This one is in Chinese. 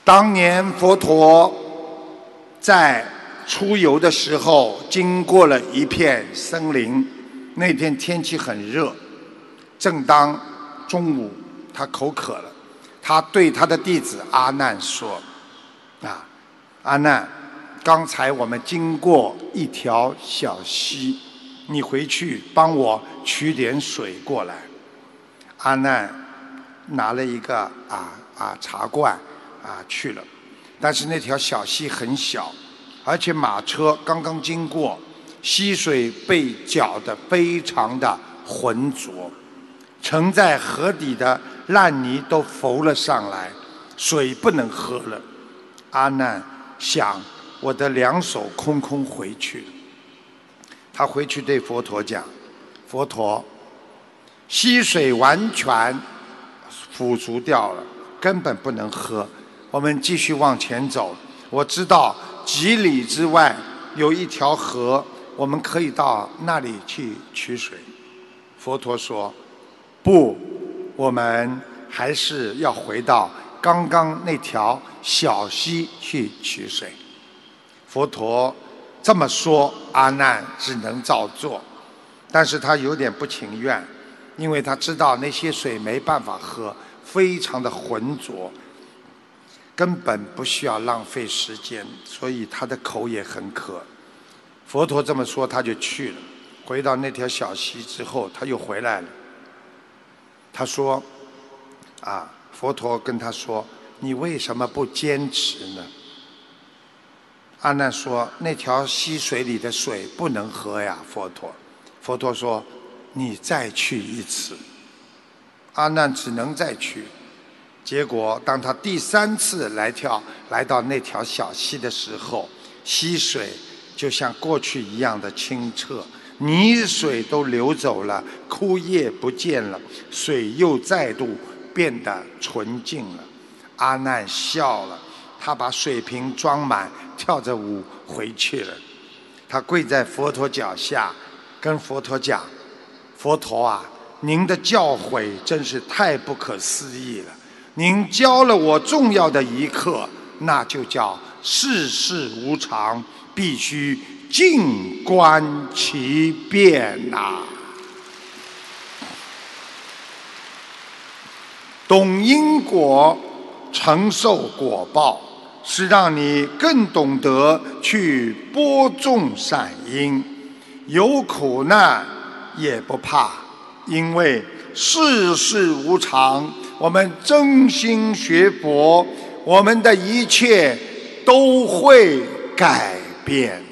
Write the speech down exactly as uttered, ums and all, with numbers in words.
当年佛陀在出游的时候，经过了一片森林。那天天气很热，正当中午，他口渴了，他对他的弟子阿难说：“啊，阿难，刚才我们经过一条小溪，你回去帮我取点水过来。”阿难拿了一个啊啊茶罐啊去了，但是那条小溪很小，而且马车刚刚经过，溪水被搅得非常的浑浊，沉在河底的烂泥都浮了上来，水不能喝了。阿难想，我的两手空空回去了。他回去对佛陀讲：“佛陀，溪水完全腐浊掉了，根本不能喝。我们继续往前走。我知道几里之外有一条河，我们可以到那里去取水。”佛陀说：“不，我们还是要回到刚刚那条小溪去取水。”佛陀这么说，阿难只能照做，但是他有点不情愿，因为他知道那些水没办法喝，非常的浑浊，根本不需要浪费时间，所以他的口也很渴。佛陀这么说，他就去了。回到那条小溪之后，他又回来了。他说：“啊，佛陀跟他说，你为什么不坚持呢？”阿难说：“那条溪水里的水不能喝呀，佛陀。”佛陀说：“你再去一次。”阿难只能再去。结果，当他第三次来跳来到那条小溪的时候，溪水就像过去一样的清澈，泥水都流走了，枯叶不见了，水又再度变得纯净了。阿难笑了，他把水瓶装满，跳着舞回去了。他跪在佛陀脚下，跟佛陀讲：“佛陀啊，您的教诲真是太不可思议了！您教了我重要的一课，那就叫世事无常，必须静观其变呐、懂因果，承受果报，是让你更懂得去播种善因，有苦难也不怕，因为世事无常。我们真心学佛，我们的一切都会改变。